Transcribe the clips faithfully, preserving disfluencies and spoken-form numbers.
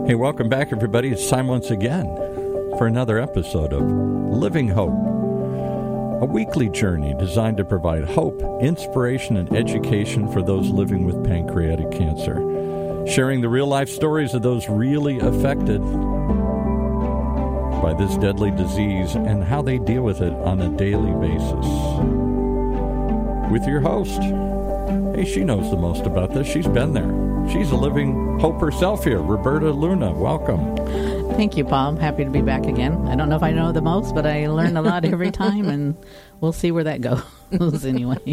Hey, welcome back, everybody. It's time once again for another episode of Living Hope, a weekly journey designed to provide hope, inspiration, and education for those living with pancreatic cancer, sharing the real-life stories of those really affected by this deadly disease and how they deal with it on a daily basis. With your host, hey, she knows the most about this. She's been there. She's a living hope herself here. Roberta Luna, welcome. Thank you, Paul. I'm happy to be back again. I don't know if I know the most, but I learn a lot every time, and we'll see where that goes anyway.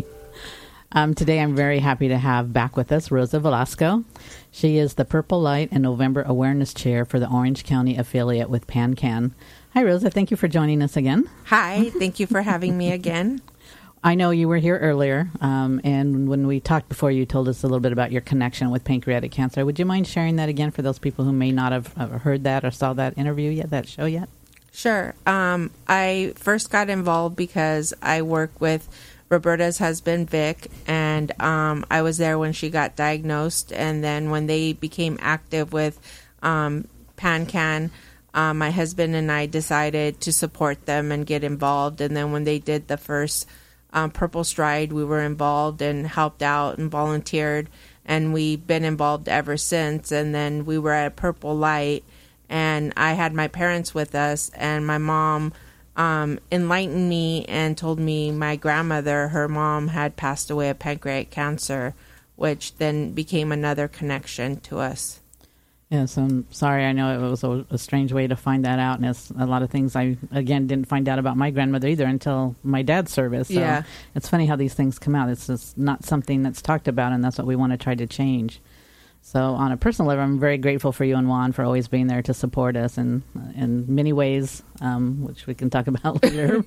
Um, today, I'm very happy to have back with us Rosa Velasco. She is the Purple Light and November Awareness Chair for the Orange County affiliate with PanCan. Hi, Rosa. Thank you for joining us again. Hi. Thank you for having me again. I know you were here earlier, um, and when we talked before, you told us a little bit about your connection with pancreatic cancer. Would you mind sharing that again for those people who may not have heard that or saw that interview yet, that show yet? Sure. Um, I first got involved because I work with Roberta's husband, Vic, and um, I was there when she got diagnosed, and then when they became active with um, PanCan, uh, my husband and I decided to support them and get involved, and then when they did the first Um, Purple Stride, we were involved and helped out and volunteered, and we've been involved ever since. And then we were at Purple Light, and I had my parents with us, and my mom um, enlightened me and told me my grandmother, her mom, had passed away of pancreatic cancer, which then became another connection to us. Yes, I'm sorry. I know it was a, a strange way to find that out, and it's a lot of things I, again, didn't find out about my grandmother either until my dad's service. So yeah. It's funny how these things come out. It's just not something that's talked about, and that's what we want to try to change. So on a personal level, I'm very grateful for you and Juan for always being there to support us in, in many ways, um, which we can talk about later.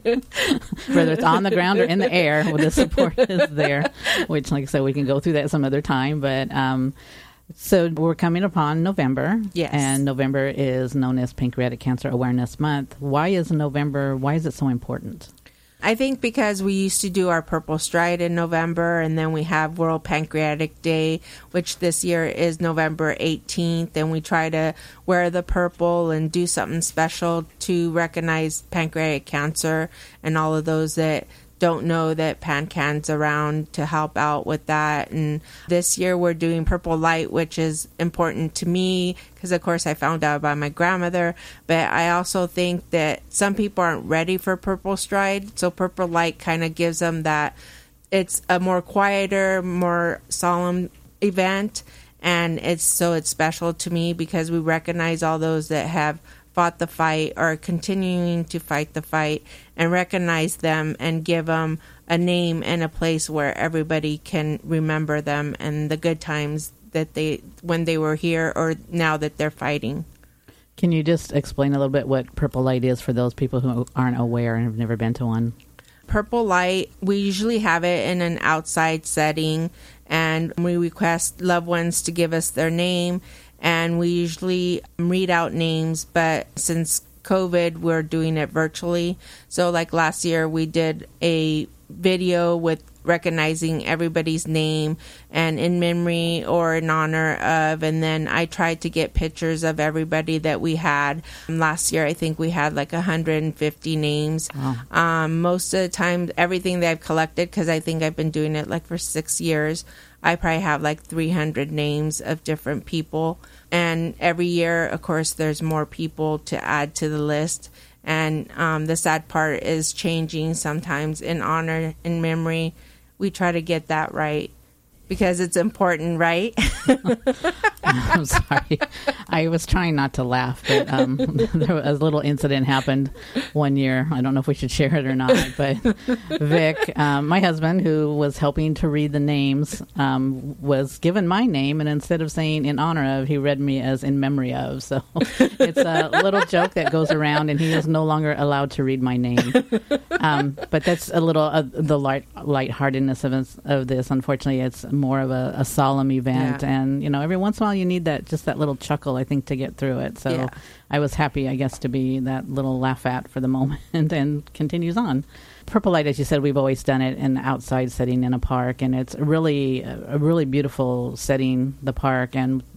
Whether it's on the ground or in the air, well, the support is there, which, like I said, we can go through that some other time, but... Um, So we're coming upon November, yes, and November is known as Pancreatic Cancer Awareness Month. Why is November, why is it so important? I think because we used to do our Purple Stride in November, and then we have World Pancreatic Day, which this year is November eighteenth, and we try to wear the purple and do something special to recognize pancreatic cancer and all of those that don't know that PanCan's around to help out with that. And this year we're doing Purple Light, which is important to me because, of course, I found out about my grandmother. But I also think that some people aren't ready for Purple Stride. So Purple Light kind of gives them that it's a more quieter, more solemn event. And it's so it's special to me because we recognize all those that have fought the fight or continuing to fight the fight and recognize them and give them a name and a place where everybody can remember them and the good times that they when they were here or now that they're fighting. Can you just explain a little bit what Purple Light is for those people who aren't aware and have never been to one? Purple Light, we usually have it in an outside setting, and we request loved ones to give us their name. And we usually read out names, but since COVID, we're doing it virtually. So like last year, we did a video with recognizing everybody's name and in memory or in honor of. And then I tried to get pictures of everybody that we had. Last year, I think we had like one hundred fifty names. Wow. Um, most of the time, everything that I've collected, because I think I've been doing it like for six years, I probably have like three hundred names of different people. And every year, of course, there's more people to add to the list. And um, the sad part is changing sometimes in honor, in memory. We try to get that right because it's important, right? I'm sorry. I was trying not to laugh, but um, there was a little incident happened one year. I don't know if we should share it or not, but Vic, um, my husband, who was helping to read the names, um, was given my name, and instead of saying in honor of, he read me as in memory of. So it's a little joke that goes around, and he is no longer allowed to read my name. Um, but that's a little uh, the light lightheartedness of, of this. Unfortunately, it's more of a, a solemn event, yeah. and you know, every once in a while you need that just that little chuckle, I think, to get through it. So yeah. I was happy, I guess, to be that little laugh at for the moment, and continues on. Purple Light, as you said, we've always done it in an outside setting in a park, and it's really a really beautiful setting, the park, and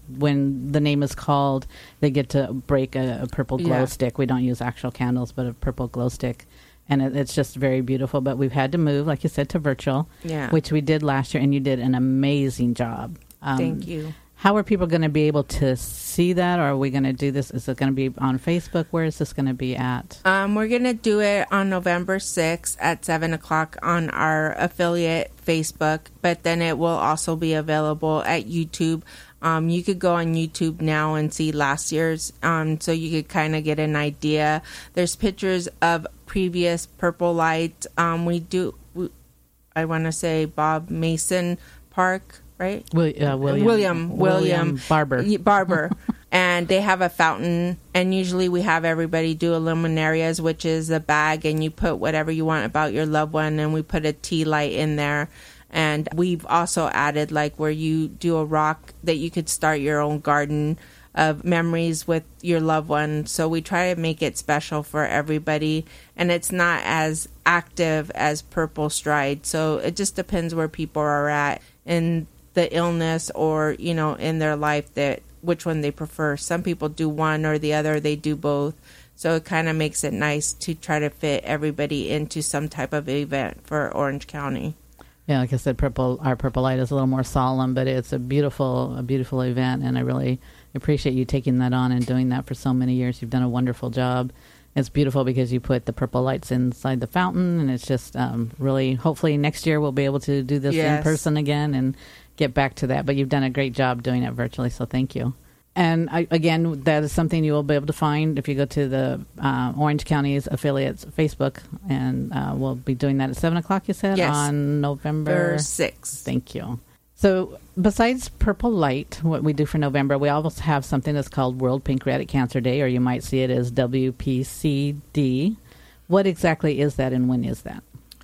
when the name is called, they get to break a, a purple glow Yeah. stick. We don't use actual candles, but a purple glow stick. And it, it's just very beautiful. But we've had to move, like you said, to virtual, Yeah. which we did last year, and you did an amazing job. Um, Thank you. How are people going to be able to see that? Or are we going to do this? Is it going to be on Facebook? Where is this going to be at? Um, we're going to do it on November sixth at seven o'clock on our affiliate Facebook, but then it will also be available at YouTube. Um, you could go on YouTube now and see last year's, um, so you could kind of get an idea. There's pictures of previous Purple Light. Um, we do, we, I want to say Bob Mason Park, right? Will, uh, William, William, William Barber. Y- Barber. And they have a fountain, and usually we have everybody do a luminarias, which is a bag, and you put whatever you want about your loved one, and we put a tea light in there. And we've also added like where you do a rock that you could start your own garden of memories with your loved one. So we try to make it special for everybody, and it's not as active as Purple Stride. So it just depends where people are at in the illness or, you know, in their life, that which one they prefer. Some people do one or the other, they do both. So it kind of makes it nice to try to fit everybody into some type of event for Orange County. Yeah, like I said, purple. Our Purple Light is a little more solemn, but it's a beautiful, a beautiful event, and I really appreciate you taking that on and doing that for so many years. You've done a wonderful job. It's beautiful because you put the purple lights inside the fountain, and it's just um, really. Hopefully, next year we'll be able to do this Yes. in person again and get back to that. But you've done a great job doing it virtually, so thank you. And I, again, that is something you will be able to find if you go to the uh, Orange County's affiliates Facebook, and uh, we'll be doing that at seven o'clock, you said, Yes. on November sixth. Thank you. So besides Purple Light, what we do for November, we also have something that's called World Pancreatic Cancer Day, or you might see it as W P C D. What exactly is that, and when is that?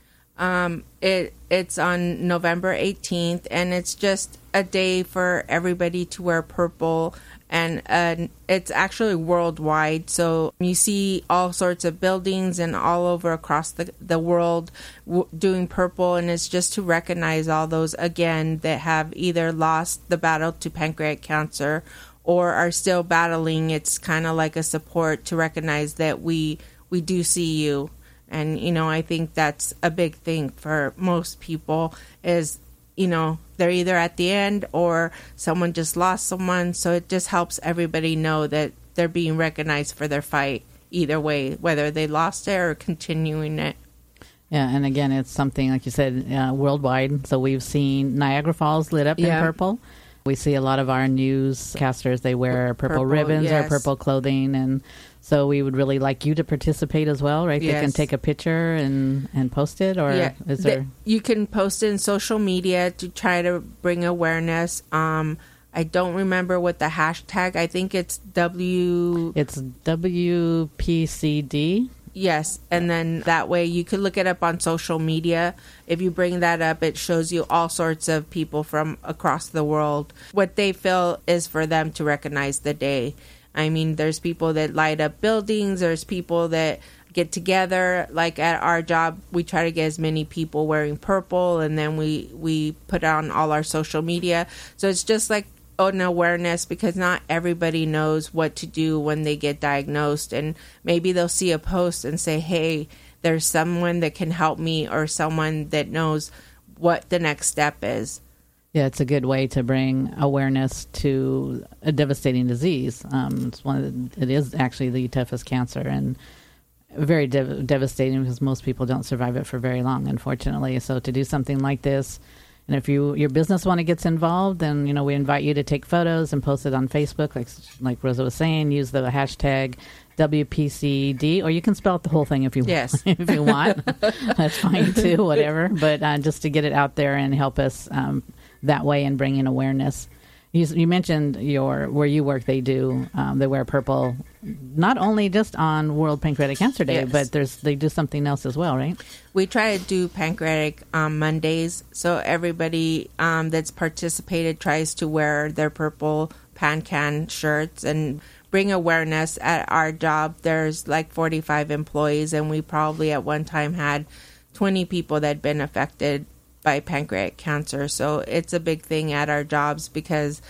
Um, it it's on November eighteenth, and it's just a day for everybody to wear purple, and uh, it's actually worldwide. So you see all sorts of buildings and all over across the the world w- doing purple, and it's just to recognize all those again that have either lost the battle to pancreatic cancer or are still battling. It's kind of like a support to recognize that we we do see you. And, you know, I think that's a big thing for most people is, you know, they're either at the end or someone just lost someone. So it just helps everybody know that they're being recognized for their fight either way, whether they lost it or continuing it. Yeah, and again, it's something, like you said, uh, worldwide. So we've seen Niagara Falls lit up Yeah. in purple. We see a lot of our newscasters, they wear purple, Purple, ribbons yes. or purple clothing, and so we would really like you to participate as well, right? They can Yes. take a picture and, and post it, or Yeah, is the- there... you can post it in social media to try to bring awareness. Um, I don't remember what the hashtag. I think it's W. It's W P C D. Yes, and then that way you could look it up on social media. If you bring that up, it shows you all sorts of people from across the world. What they feel is for them to recognize the day. I mean, there's people that light up buildings. There's people that get together. Like at our job, we try to get as many people wearing purple, and then we, we put on all our social media. So it's just like an awareness, because not everybody knows what to do when they get diagnosed, and maybe they'll see a post and say, hey, there's someone that can help me, or someone that knows what the next step is. Yeah, it's a good way to bring awareness to a devastating disease. Um, it's one of the, it is actually the toughest cancer, and very dev- devastating because most people don't survive it for very long, unfortunately. So to do something like this, and if you your business want to get involved, then you know we invite you to take photos and post it on Facebook, like like Rosa was saying. Use the hashtag W P C D, or you can spell out the whole thing if you Yes. if you want. That's fine too, whatever. But uh, just to get it out there and help us um, that way and bring in awareness. You, you mentioned your where you work. They do um, they wear purple, not only just on World Pancreatic Cancer Day, Yes. but there's they do something else as well, right? We try to do pancreatic um, Mondays, so everybody um, that's participated tries to wear their purple PanCan shirts and bring awareness. At our job, there's like forty-five employees, and we probably at one time had twenty people that had been affected by pancreatic cancer. So it's a big thing at our jobs because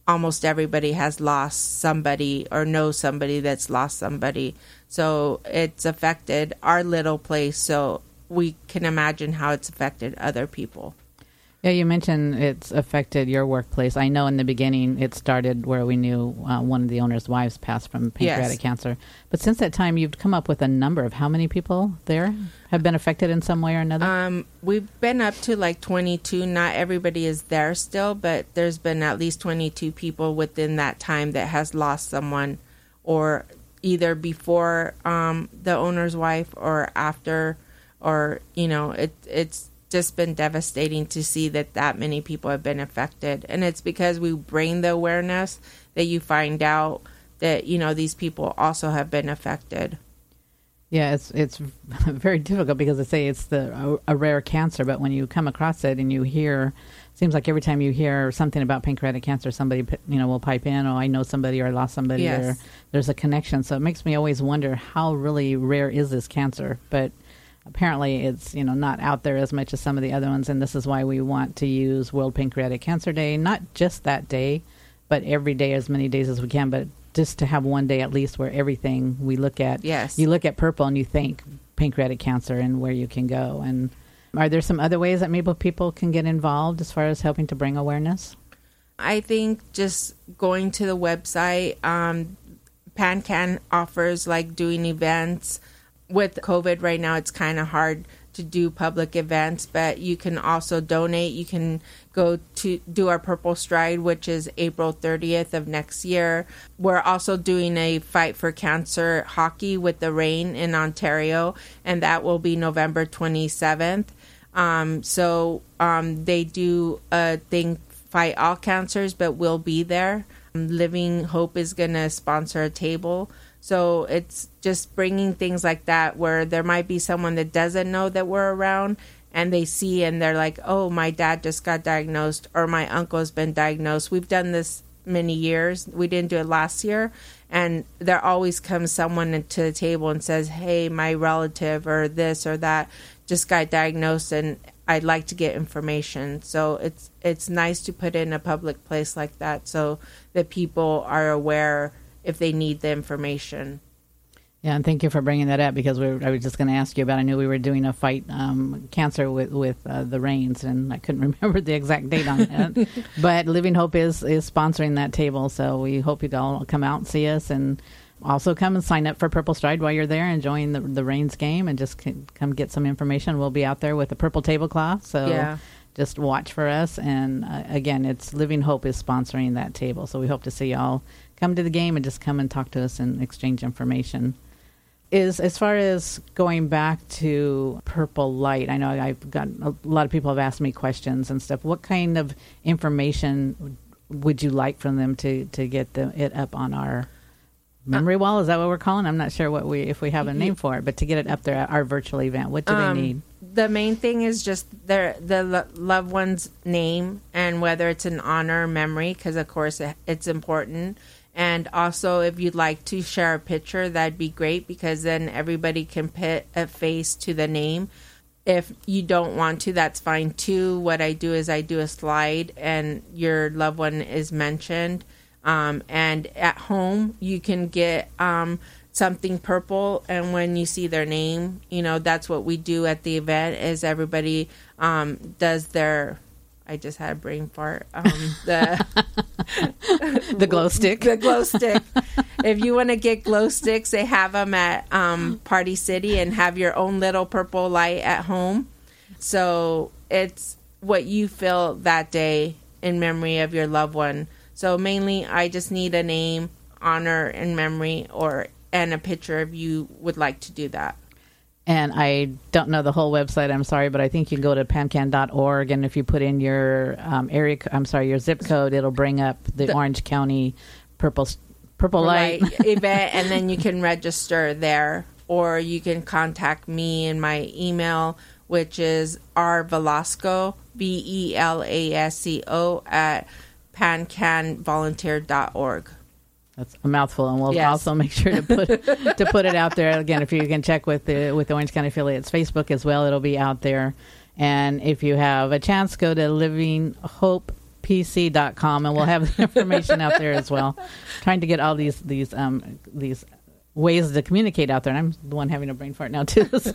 almost everybody has lost somebody or knows somebody that's lost somebody. So it's affected our little place. So we can imagine how it's affected other people. Yeah, you mentioned it's affected your workplace. I know in the beginning it started where we knew uh, one of the owner's wives passed from pancreatic Yes. cancer. But since that time, you've come up with a number of how many people there have been affected in some way or another? Um, we've been up to like twenty-two. Not everybody is there still, but there's been at least twenty-two people within that time that has lost someone, or either before um, the owner's wife or after, or, you know, it it's just been devastating to see that that many people have been affected. And it's because we bring the awareness that you find out that, you know, these people also have been affected. Yeah, it's it's very difficult because they say it's the a, a rare cancer, but when you come across it and you hear, seems like every time you hear something about pancreatic cancer, somebody, you know, will pipe in, oh, I know somebody or I lost somebody, Yes. or there's a connection. So it makes me always wonder how really rare is this cancer, but apparently it's, you know, not out there as much as some of the other ones, and this is why we want to use World Pancreatic Cancer Day, not just that day, but every day, as many days as we can, but just to have one day at least where everything we look at, Yes. you look at purple and you think pancreatic cancer and where you can go. And are there some other ways that maybe people can get involved as far as helping to bring awareness? I think just going to the website, um, PanCan offers like doing events. With COVID right now, it's kind of hard to do public events, but you can also donate. You can go to do our Purple Stride, which is April thirtieth of next year. We're also doing a Fight for Cancer hockey with the Rain in Ontario, and that will be November twenty-seventh. Um, so um, they do a thing, Fight All Cancers, but we'll be there. Living Hope is going to sponsor a table. So it's just bringing things like that where there might be someone that doesn't know that we're around and they see and they're like, oh, my dad just got diagnosed or my uncle's been diagnosed. We've done this many years. We didn't do it last year. And there always comes someone to the table and says, hey, my relative or this or that just got diagnosed and I'd like to get information. So it's it's nice to put it in a public place like that so that people are aware if they need the information. Yeah, and thank you for bringing that up because we were, I was just going to ask you about, I knew we were doing a Fight um, Cancer with, with uh, the Rains, and I couldn't remember the exact date on that. But Living Hope is, is sponsoring that table, so we hope you all come out and see us, and also come and sign up for Purple Stride while you're there and join the, the Rains game, and just c- come get some information. We'll be out there with a purple tablecloth, so Yeah. just watch for us. And uh, again, it's Living Hope is sponsoring that table, so we hope to see y'all come to the game and just come and talk to us and exchange information. Is as far as going back to Purple Light, I know I've got a lot of people have asked me questions and stuff. What kind of information would you like from them to, to get the, it up on our memory wall? Is that what we're calling? I'm not sure what we if we have a name for it, but to get it up there at our virtual event, what do Um, they need? The main thing is just their the lo- loved one's name and whether it's an honor or memory, because of course it, it's important. And also, if you'd like to share a picture, that'd be great because then everybody can put a face to the name. If you don't want to, that's fine too. What I do is I do a slide and your loved one is mentioned. Um, and at home, you can get um, something purple. And when you see their name, you know, that's what we do at the event is everybody um, does their... I just had a brain fart. Um, the The glow stick. The glow stick. If you want to get glow sticks, they have them at um, Party City and have your own little purple light at home. So it's what you feel that day in memory of your loved one. So mainly, I just need a name, honor, and memory, or and a picture if you would like to do that. And I don't know the whole website, I'm sorry, but I think you can go to pancan dot org, and if you put in your um, area, I'm sorry, your zip code, it'll bring up the, the Orange County Purple Purple Light, Light event, and then you can register there, or you can contact me in my email, which is r velasco, V E L A S C O, at pancan volunteer dot org. That's a mouthful, and we'll Yes. also make sure to put to put it out there. Again, if you can check with the with the Orange County Affiliates Facebook as well, it'll be out there. And if you have a chance, go to living hope p c dot com, and we'll have the information out there as well. Trying to get all these these um these ways to communicate out there, and I'm the one having a brain fart now too. So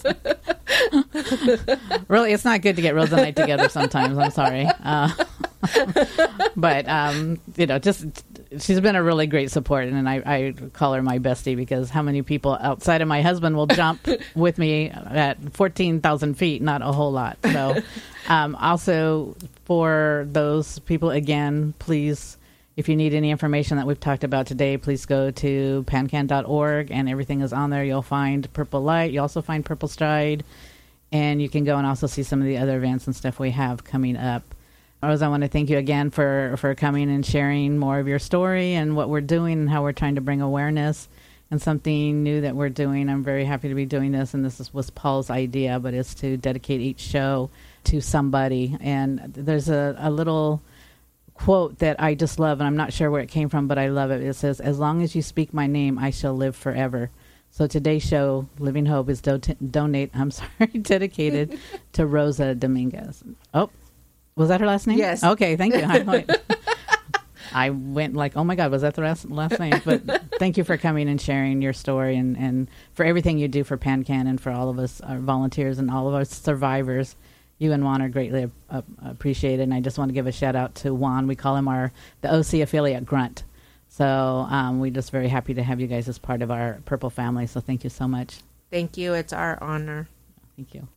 really, it's not good to get Rose and I together sometimes. I'm sorry, uh, but um, you know, just she's been a really great support, and I, I call her my bestie because how many people outside of my husband will jump with me at fourteen thousand feet? Not a whole lot. So, um, also for those people, again, please. If you need any information that we've talked about today, please go to pancan dot org, and everything is on there. You'll find Purple Light. You also find Purple Stride, and you can go and also see some of the other events and stuff we have coming up. Rose, I want to thank you again for, for coming and sharing more of your story and what we're doing and how we're trying to bring awareness and something new that we're doing. I'm very happy to be doing this, and this is, was Paul's idea, but it's to dedicate each show to somebody. And there's a, a little quote that I just love, and I'm not sure where it came from, but I love it. It says, "As long as you speak my name, I shall live forever." So today's show, Living Hope, is do- donate. I'm sorry, dedicated to Rosa Dominguez. Oh, was that her last name? Yes. Okay, thank you. I, I went like, oh my God, was that the last, last name? But thank you for coming and sharing your story, and, and for everything you do for PanCan and for all of us, our volunteers and all of our survivors. You and Juan are greatly uh, appreciated, and I just want to give a shout out to Juan. We call him our the O C affiliate grunt. So um, we're just very happy to have you guys as part of our Purple family. So thank you so much. Thank you. It's our honor. Thank you.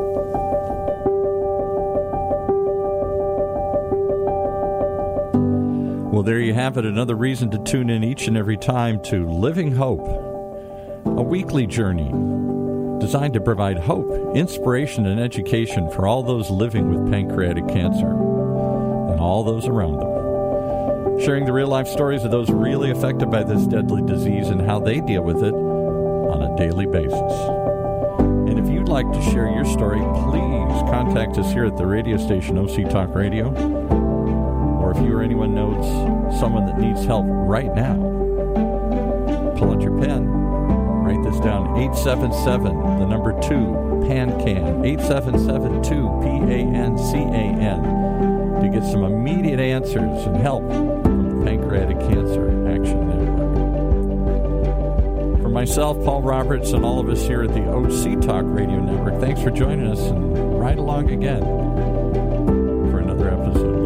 Well, there you have it. Another reason to tune in each and every time to Living Hope, a weekly journey designed to provide hope, inspiration, and education for all those living with pancreatic cancer and all those around them. Sharing the real-life stories of those really affected by this deadly disease and how they deal with it on a daily basis. And if you'd like to share your story, please contact us here at the radio station O C Talk Radio. Or if you or anyone knows someone that needs help right now, pull out your pen. Write this down, eight seven seven, the number two, PANCAN, eight seven seven two, P A N C A N, to get some immediate answers and help from the Pancreatic Cancer Action Network. For myself, Paul Roberts, and all of us here at the O C Talk Radio Network, thanks for joining us, and ride along again for another episode.